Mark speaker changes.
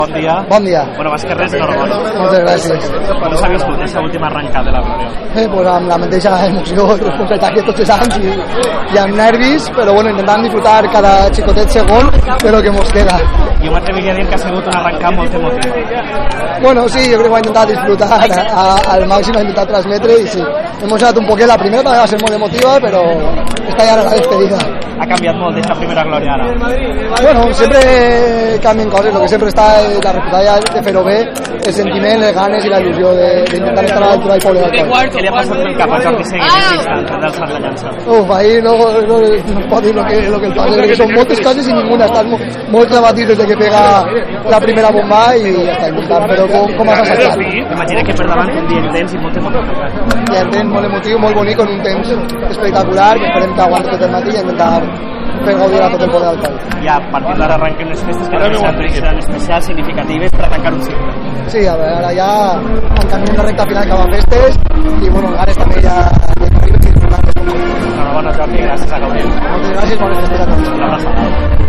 Speaker 1: Bon dia.
Speaker 2: Bon dia.
Speaker 1: Bueno, més que res, enhorabona.
Speaker 2: Moltes gràcies.
Speaker 1: Com s'ha viscut aquesta última arrencada de la Glòria?
Speaker 2: Pues amb la mateixa emoció que tots els anys i amb nervis, però bueno, intentant disfrutar cada xicotet segon de lo que mos queda.
Speaker 1: Jo m'atreviria a dir que ha sigut una arrencada molt emotiva.
Speaker 2: Bueno, sí, jo crec que ho he intentat disfrutar al màxim, he intentat transmetre i sí, he emocionat un poquet, la primera també va ser molt emotiva, però està ja la despedida.
Speaker 1: Ha canviat molt d'aquesta primera Glòria ara?
Speaker 2: Bueno, sempre canvien coses, el que sempre està la reputada de fer-ho bé, el sentiment, les ganes i la il·lusió d'intentar estar a l'altura del poble d'Alcoi.
Speaker 1: Què li ha passat pel cap a Jordi Seguí en aquest instant del Sant la llança?
Speaker 2: Ahir no es pot dir lo que el passa, perquè són moltes coses i ninguna, estàs molt clavatit des que pega la primera bomba i ja està, intentant fer-ho com has assacat.
Speaker 1: Imagina que per davant un dia intens i molt emotiu.
Speaker 2: Ja intens, molt emotiu, molt bonic, en un temps espectacular, que esperem que aguanti tot el matí i intentar fer gaudir a tot el poble d'Alcoi.
Speaker 1: I a partir d'ara arrenquen les festes que també seran especials, significatives per tancar un cicle.
Speaker 2: Sí, a veure, ara ja encaminem la recta final cap a festes i bueno, ganes també ja de arribar i disfrutar.
Speaker 1: Enhorabona, Jordi, gràcies a gaudir.
Speaker 2: Moltes gràcies, bones festes a tots.
Speaker 1: Una abraçada.